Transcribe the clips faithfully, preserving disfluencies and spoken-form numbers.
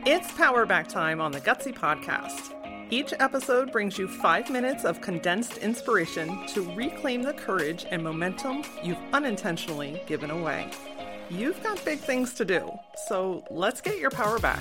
It's Power Back time on the Gutsy Podcast. Each episode brings you five minutes of condensed inspiration to reclaim the courage and momentum you've unintentionally given away. You've got big things to do, so let's get your power back.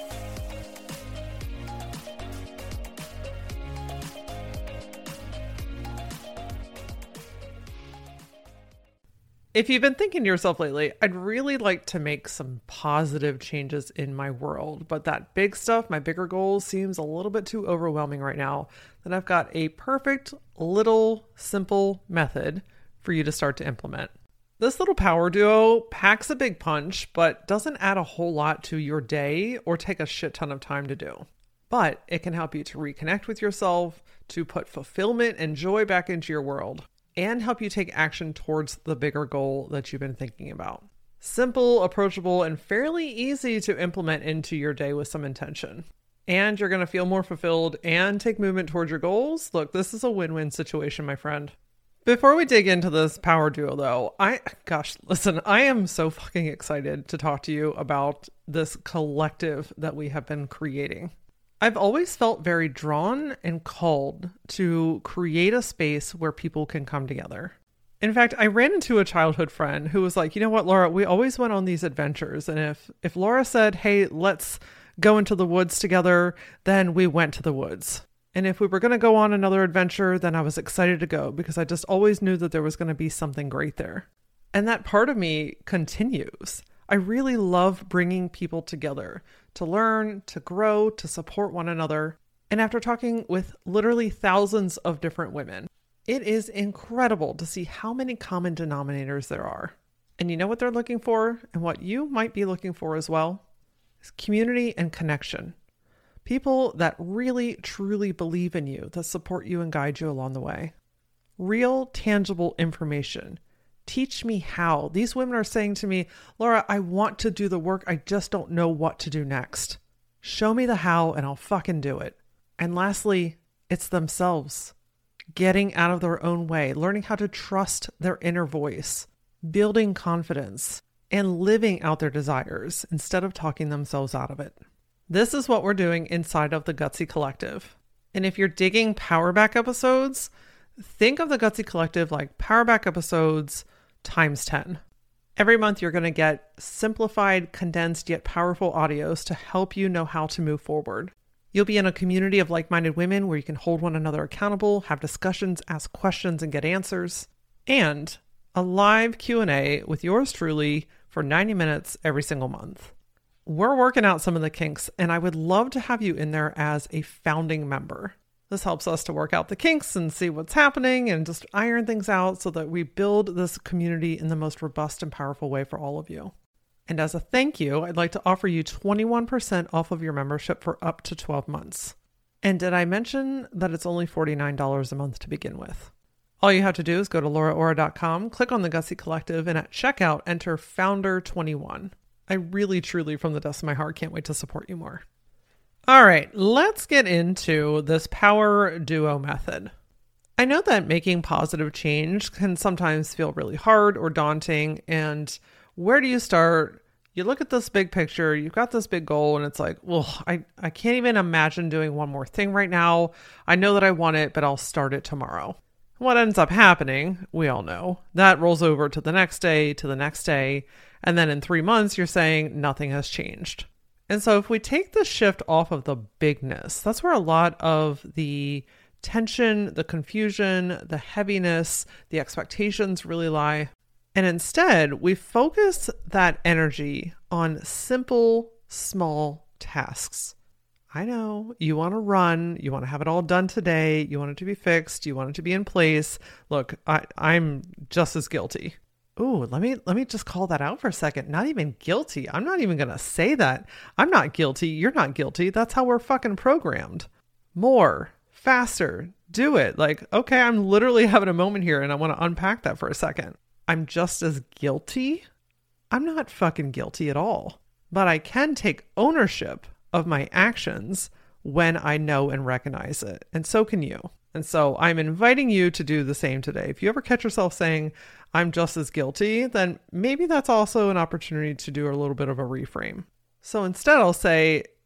If you've been thinking to yourself lately, I'd really like to make some positive changes in my world, but that big stuff, my bigger goals, seems a little bit too overwhelming right now, then I've got a perfect little simple method for you to start to implement. This little power duo packs a big punch, but doesn't add a whole lot to your day or take a shit ton of time to do. But it can help you to reconnect with yourself, to put fulfillment and joy back into your world, and help you take action towards the bigger goal that you've been thinking about. Simple, approachable, and fairly easy to implement into your day with some intention. And you're going to feel more fulfilled and take movement towards your goals. Look, this is a win-win situation, my friend. Before we dig into this power duo though, I, gosh, listen, I am so fucking excited to talk to you about this collective that we have been creating. I've always felt very drawn and called to create a space where people can come together. In fact, I ran into a childhood friend who was like, you know what, Laura, we always went on these adventures. And if, if Laura said, hey, let's go into the woods together, then we went to the woods. And if we were going to go on another adventure, then I was excited to go because I just always knew that there was going to be something great there. And that part of me continues. I really love bringing people together to learn, to grow, to support one another. And after talking with literally thousands of different women, it is incredible to see how many common denominators there are. And you know what they're looking for, and what you might be looking for as well? Is community and connection. People that really, truly believe in you, that support you and guide you along the way. Real, tangible information. Teach me how. These women are saying to me, Laura, I want to do the work. I just don't know what to do next. Show me the how and I'll fucking do it. And lastly, it's themselves. Getting out of their own way, learning how to trust their inner voice, building confidence, and living out their desires instead of talking themselves out of it. This is what we're doing inside of the Gutsy Collective. And if you're digging Power Back episodes, think of the Gutsy Collective like Power Back episodes times ten. Every month you're going to get simplified, condensed, yet powerful audios to help you know how to move forward. You'll be in a community of like-minded women where you can hold one another accountable, have discussions, ask questions, and get answers. And a live Q and A with yours truly for ninety minutes every single month. We're working out some of the kinks, and I would love to have you in there as a founding member. This helps us to work out the kinks and see what's happening and just iron things out so that we build this community in the most robust and powerful way for all of you. And as a thank you, I'd like to offer you twenty-one percent off of your membership for up to twelve months. And did I mention that it's only forty-nine dollars a month to begin with? All you have to do is go to laura ora dot com, click on the Gutsy Collective, and at checkout, enter founder twenty-one. I really, truly, from the depths of my heart, can't wait to support you more. All right, let's get into this power duo method. I know that making positive change can sometimes feel really hard or daunting. And where do you start? You look at this big picture, you've got this big goal, and it's like, well, I, I can't even imagine doing one more thing right now. I know that I want it, but I'll start it tomorrow. What ends up happening, we all know, that rolls over to the next day, to the next day. And then in three months, you're saying nothing has changed. And so if we take the shift off of the bigness, that's where a lot of the tension, the confusion, the heaviness, the expectations really lie. And instead, we focus that energy on simple, small tasks. I know you want to run, you want to have it all done today, you want it to be fixed, you want it to be in place. Look, I, I'm just as guilty. Ooh, let me let me just call that out for a second. Not even guilty. I'm not even going to say that. I'm not guilty. You're not guilty. That's how we're fucking programmed. More, faster, do it. Like, okay, I'm literally having a moment here and I want to unpack that for a second. I'm just as guilty. I'm not fucking guilty at all. But I can take ownership of my actions when I know and recognize it. And so can you. And so I'm inviting you to do the same today. If you ever catch yourself saying, I'm just as guilty, then maybe that's also an opportunity to do a little bit of a reframe. So instead I'll say,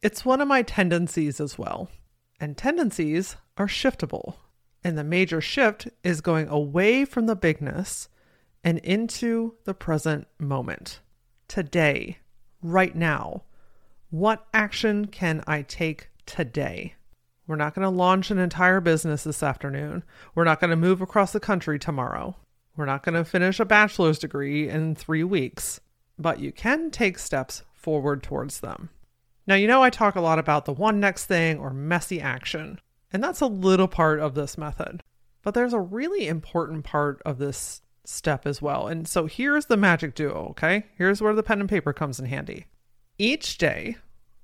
It's one of my tendencies as well. And tendencies are shiftable. And the major shift is going away from the bigness and into the present moment. Today, right now, what action can I take today? We're not going to launch an entire business this afternoon. We're not going to move across the country tomorrow. We're not going to finish a bachelor's degree in three weeks. But you can take steps forward towards them. Now, you know I talk a lot about the one next thing or messy action, and that's a little part of this method. But there's a really important part of this step as well. And so here's the magic duo, okay? Here's where the pen and paper comes in handy. Each day,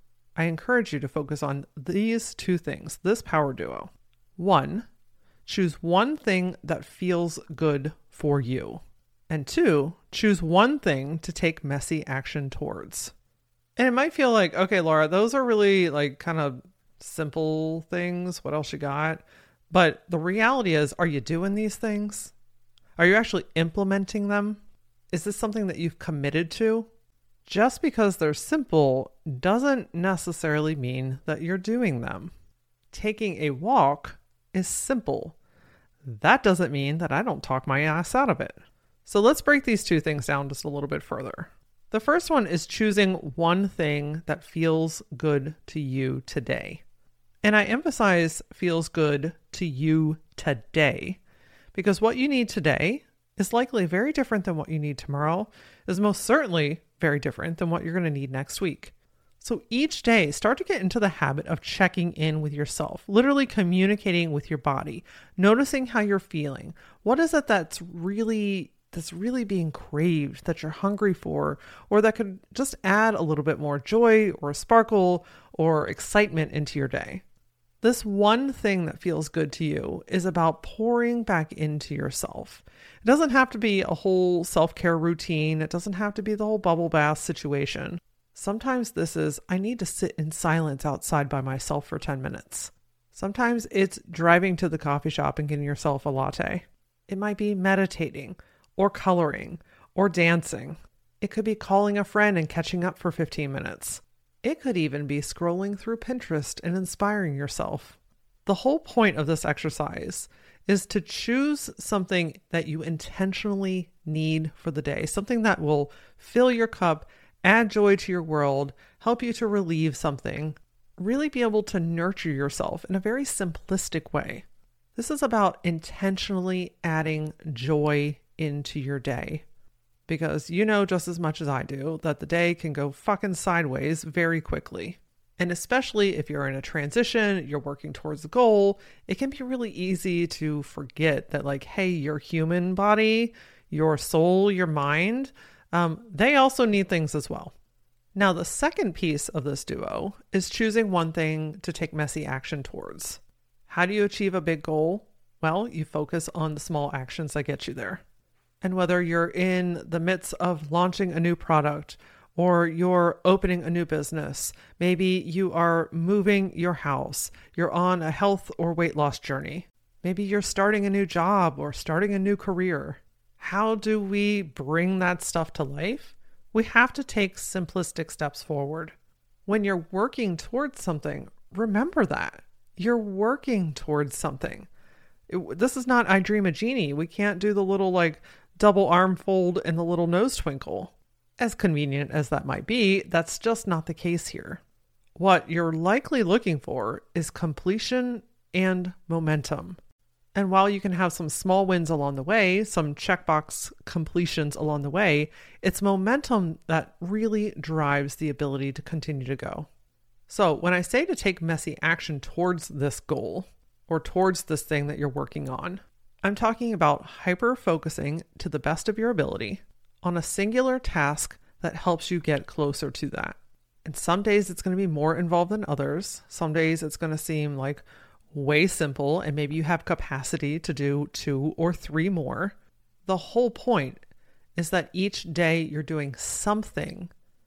I encourage you to focus on these two things, this power duo. One, choose one thing that feels good for you. And two, choose one thing to take messy action towards. And it might feel like, okay, Laura, those are really like kind of simple things. What else you got? But the reality is, are you doing these things? Are you actually implementing them? Is this something that you've committed to? Just because they're simple doesn't necessarily mean that you're doing them. Taking a walk is simple. That doesn't mean that I don't talk my ass out of it. So let's break these two things down just a little bit further. The first one is choosing one thing that feels good to you today. And I emphasize feels good to you today because what you need today is likely very different than what you need tomorrow, is most certainly very different than what you're going to need next week. So each day, start to get into the habit of checking in with yourself, literally communicating with your body, noticing how you're feeling. What is it that's really that's really being craved, that you're hungry for, or that could just add a little bit more joy or sparkle or excitement into your day? This one thing that feels good to you is about pouring back into yourself. It doesn't have to be a whole self-care routine. It doesn't have to be the whole bubble bath situation. Sometimes this is, I need to sit in silence outside by myself for ten minutes. Sometimes it's driving to the coffee shop and getting yourself a latte. It might be meditating or coloring or dancing. It could be calling a friend and catching up for fifteen minutes. It could even be scrolling through Pinterest and inspiring yourself. The whole point of this exercise is to choose something that you intentionally need for the day, something that will fill your cup, add joy to your world, help you to relieve something, really be able to nurture yourself in a very simplistic way. This is about intentionally adding joy into your day. Because you know just as much as I do that the day can go fucking sideways very quickly. And especially if you're in a transition, you're working towards a goal, it can be really easy to forget that like, hey, your human body, your soul, your mind, um, they also need things as well. Now, the second piece of this duo is choosing one thing to take messy action towards. How do you achieve a big goal? Well, you focus on the small actions that get you there. And whether you're in the midst of launching a new product or you're opening a new business, maybe you are moving your house, you're on a health or weight loss journey, maybe you're starting a new job or starting a new career. How do we bring that stuff to life? We have to take simplistic steps forward. When you're working towards something, remember that. You're working towards something. It, this is not I Dream a Genie. We can't do the little like double arm fold and the little nose twinkle. As convenient as that might be, that's just not the case here. What you're likely looking for is completion and momentum. And while you can have some small wins along the way, some checkbox completions along the way, it's momentum that really drives the ability to continue to go. So when I say to take messy action towards this goal or towards this thing that you're working on, I'm talking about hyper-focusing to the best of your ability on a singular task that helps you get closer to that. And some days it's going to be more involved than others. Some days it's going to seem like way simple and maybe you have capacity to do two or three more. The whole point is that each day you're doing something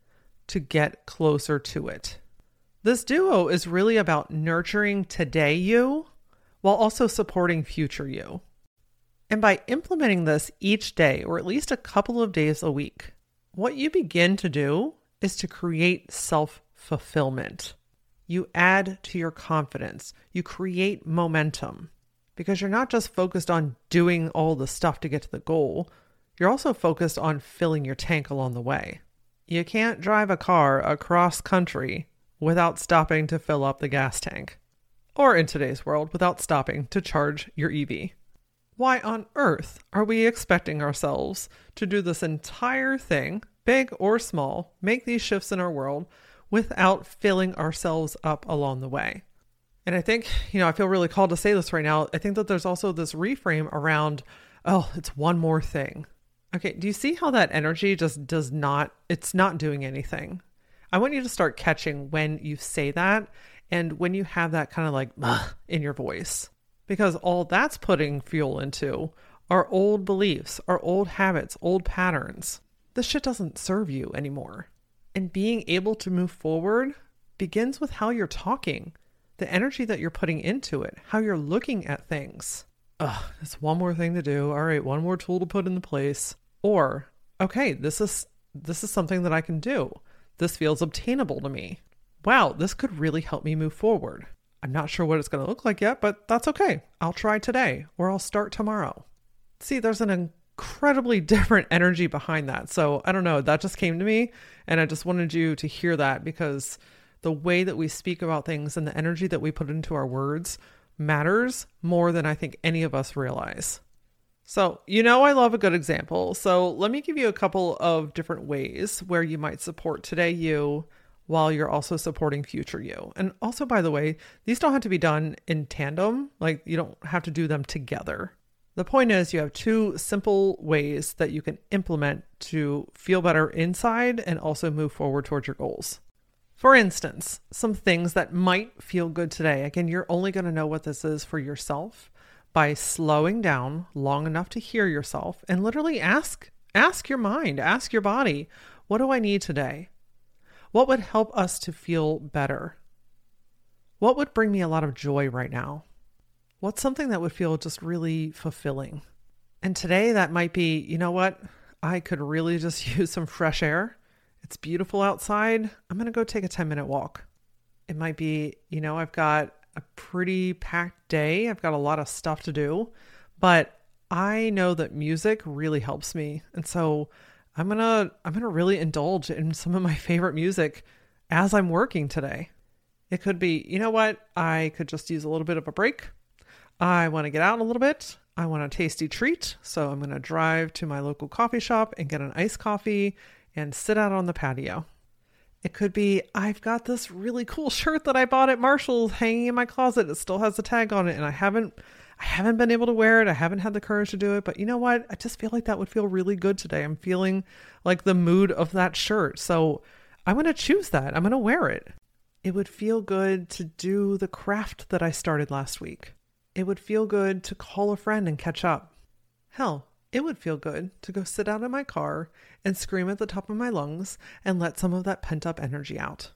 to get closer to it. This duo is really about nurturing today you while also supporting future you. And by implementing this each day, or at least a couple of days a week, what you begin to do is to create self-fulfillment. You add to your confidence. You create momentum because you're not just focused on doing all the stuff to get to the goal. You're also focused on filling your tank along the way. You can't drive a car across country without stopping to fill up the gas tank. Or in today's world, without stopping to charge your E V. Why on earth are we expecting ourselves to do this entire thing, big or small, make these shifts in our world without filling ourselves up along the way? And I think, you know, I feel really called to say this right now. I think that there's also this reframe around, oh, it's one more thing. Okay, do you see how that energy just does not, it's not doing anything? I want you to start catching when you say that and when you have that kind of like in your voice, because all that's putting fuel into are old beliefs, are old habits, old patterns. This shit doesn't serve you anymore. And being able to move forward begins with how you're talking, the energy that you're putting into it, how you're looking at things. Ugh, it's one more thing to do. All right, one more tool to put into place. Or, okay, this is this is something that I can do. This feels obtainable to me. Wow, this could really help me move forward. I'm not sure what it's going to look like yet, but that's okay. I'll try today or I'll start tomorrow. See, there's an incredibly different energy behind that. So I don't know, that just came to me and I just wanted you to hear that because the way that we speak about things and the energy that we put into our words matters more than I think any of us realize. So, you know, I love a good example. So let me give you a couple of different ways where you might support today you while you're also supporting future you. And also, by the way, these don't have to be done in tandem. Like you don't have to do them together. The point is you have two simple ways that you can implement to feel better inside and also move forward towards your goals. For instance, some things that might feel good today. Again, you're only going to know what this is for yourself by slowing down long enough to hear yourself and literally ask, ask your mind, ask your body, what do I need today? What would help us to feel better? What would bring me a lot of joy right now? What's something that would feel just really fulfilling? And today that might be, you know what? I could really just use some fresh air. It's beautiful outside. I'm going to go take a ten minute walk. It might be, you know, I've got a pretty packed day. I've got a lot of stuff to do, but I know that music really helps me. And so I'm going to, I'm going to really indulge in some of my favorite music as I'm working today. It could be, you know what? I could just use a little bit of a break. I want to get out a little bit. I want a tasty treat. So I'm going to drive to my local coffee shop and get an iced coffee and sit out on the patio. It could be, I've got this really cool shirt that I bought at Marshall's hanging in my closet. It still has the tag on it and I haven't, I haven't been able to wear it. I haven't had the courage to do it, but you know what? I just feel like that would feel really good today. I'm feeling like the mood of that shirt. So I'm going to choose that. I'm going to wear it. It would feel good to do the craft that I started last week. It would feel good to call a friend and catch up. Hell, it would feel good to go sit out in my car and scream at the top of my lungs and let some of that pent-up energy out.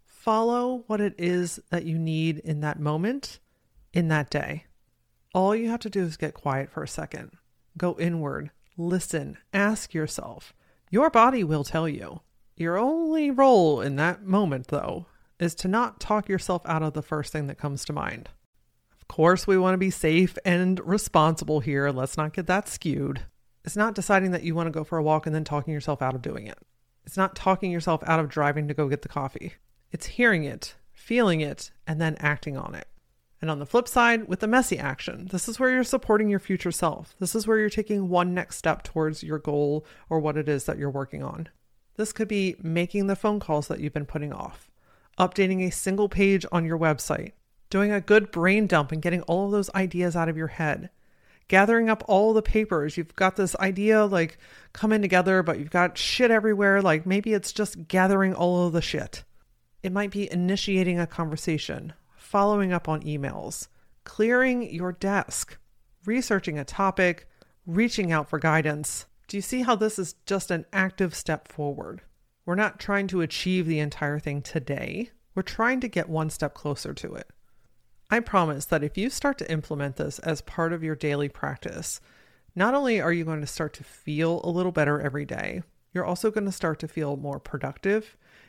Follow what it is that you need in that moment, in that day. All you have to do is get quiet for a second. Go inward, listen, ask yourself. Your body will tell you. Your only role in that moment, though, is to not talk yourself out of the first thing that comes to mind. Of course, we want to be safe and responsible here. Let's not get that skewed. It's not deciding that you want to go for a walk and then talking yourself out of doing it. It's not talking yourself out of driving to go get the coffee. It's hearing it, feeling it, and then acting on it. And on the flip side, with the messy action, this is where you're supporting your future self. This is where you're taking one next step towards your goal or what it is that you're working on. This could be making the phone calls that you've been putting off, updating a single page on your website, doing a good brain dump and getting all of those ideas out of your head, gathering up all the papers. You've got this idea like coming together, but you've got shit everywhere. Like maybe it's just gathering all of the shit. It might be initiating a conversation, following up on emails, clearing your desk, researching a topic, reaching out for guidance. Do you see how this is just an active step forward? We're not trying to achieve the entire thing today. We're trying to get one step closer to it. I promise that if you start to implement this as part of your daily practice, not only are you going to start to feel a little better every day, you're also going to start to feel more productive.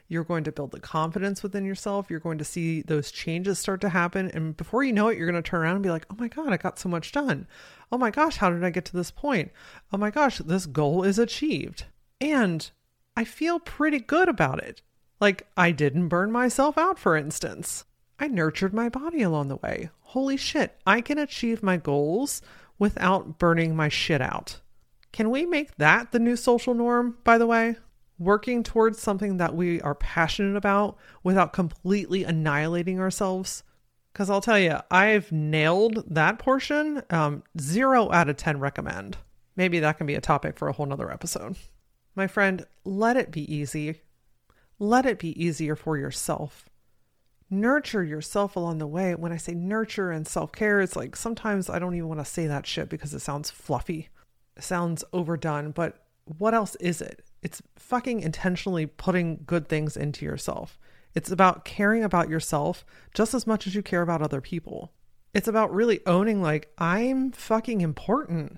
You're going to build the confidence within yourself. You're going to see those changes start to happen. And before you know it, you're going to turn around and be like, oh my God, I got so much done. Oh my gosh, how did I get to this point? Oh my gosh, this goal is achieved. And I feel pretty good about it. Like, I didn't burn myself out, for instance. I nurtured my body along the way. Holy shit, I can achieve my goals without burning my shit out. Can we make that the new social norm, by the way? Working towards something that we are passionate about without completely annihilating ourselves. Because I'll tell you, I've nailed that portion. Um, zero out of ten recommend. Maybe that can be a topic for a whole nother episode. My friend, let it be easy. Let it be easier for yourself. Nurture yourself along the way. When I say nurture and self-care, it's like sometimes I don't even want to say that shit because it sounds fluffy. It sounds overdone, but what else is it? It's fucking intentionally putting good things into yourself. It's about caring about yourself just as much as you care about other people. It's about really owning, like, I'm fucking important.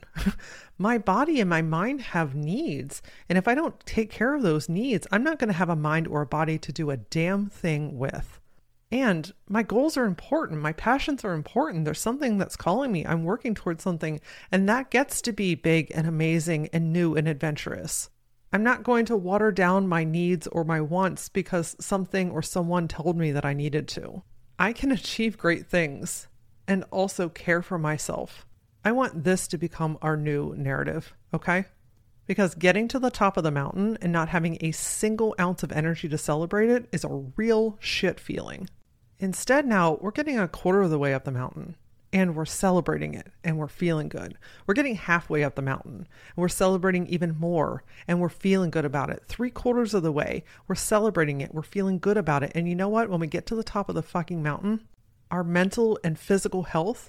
My body and my mind have needs. And if I don't take care of those needs, I'm not going to have a mind or a body to do a damn thing with. And my goals are important. My passions are important. There's something that's calling me. I'm working towards something. And that gets to be big and amazing and new and adventurous. I'm not going to water down my needs or my wants because something or someone told me that I needed to. I can achieve great things and also care for myself. I want this to become our new narrative, okay? Because getting to the top of the mountain and not having a single ounce of energy to celebrate it is a real shit feeling. Instead, now we're getting a quarter of the way up the mountain and we're celebrating it and we're feeling good. We're getting halfway up the mountain and we're celebrating even more and we're feeling good about it. Three quarters of the way, we're celebrating it. We're feeling good about it. And you know what? When we get to the top of the fucking mountain, our mental and physical health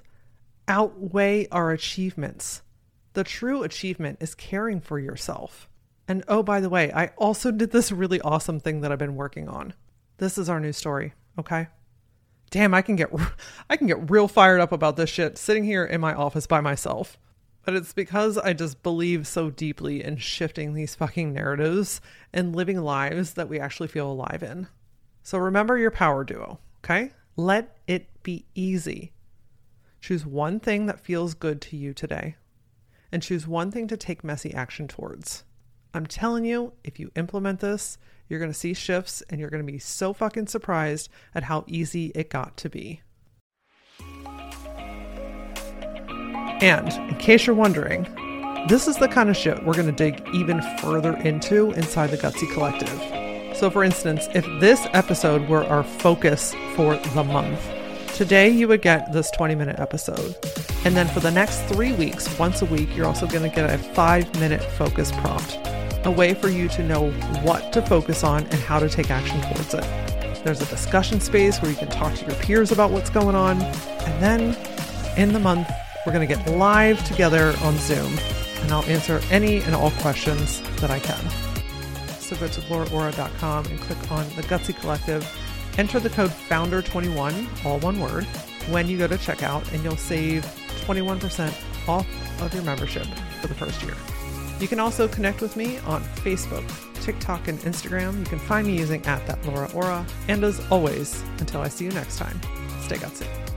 outweigh our achievements. The true achievement is caring for yourself. And oh, by the way, I also did this really awesome thing that I've been working on. This is our new story, okay? Damn, I can get I can get real fired up about this shit sitting here in my office by myself. But it's because I just believe so deeply in shifting these fucking narratives and living lives that we actually feel alive in. So remember your power duo, okay? Let it be easy. Choose one thing that feels good to you today and choose one thing to take messy action towards. I'm telling you, if you implement this, you're going to see shifts and you're going to be so fucking surprised at how easy it got to be. And in case you're wondering, this is the kind of shit we're going to dig even further into inside the Gutsy Collective. So for instance, if this episode were our focus for the month, today you would get this twenty minute episode. And then for the next three weeks, once a week, you're also going to get a five minute focus prompt, a way for you to know what to focus on and how to take action towards it. There's a discussion space where you can talk to your peers about what's going on. And then in the month, we're going to get live together on Zoom and I'll answer any and all questions that I can. So go to laura ora dot com and click on the Gutsy Collective. Enter the code founder twenty-one, all one word, when you go to checkout, and you'll save twenty-one percent off of your membership for the first year. You can also connect with me on Facebook, TikTok, and Instagram. You can find me using at that Laura Ora. And as always, until I see you next time, stay gutsy.